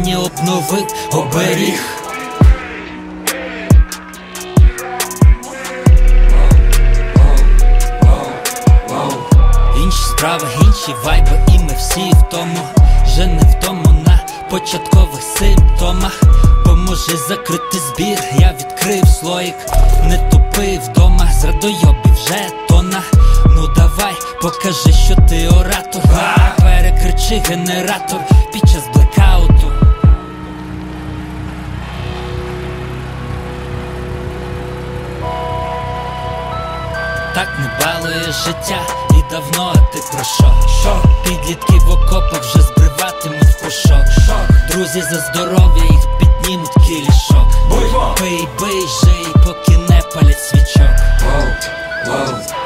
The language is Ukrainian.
плані обновив оберіг. Інші справи, інші вайби, і ми всі в тому, вже не в тому на початкових симптомах. Поможи закрити збір, я відкрив слоїк. Не тупи вдома, з радойобів вже тона. Ну давай, покажи, що ти оратор. Перекричи генератор під час блекауту. Так не балує життя, і давно ти про що? Підлітки в окопах вже збриватимуть пушок. Друзі за здоров'я, їх піднімуть кілішок. Пий, бий, жий, поки не палять свічок.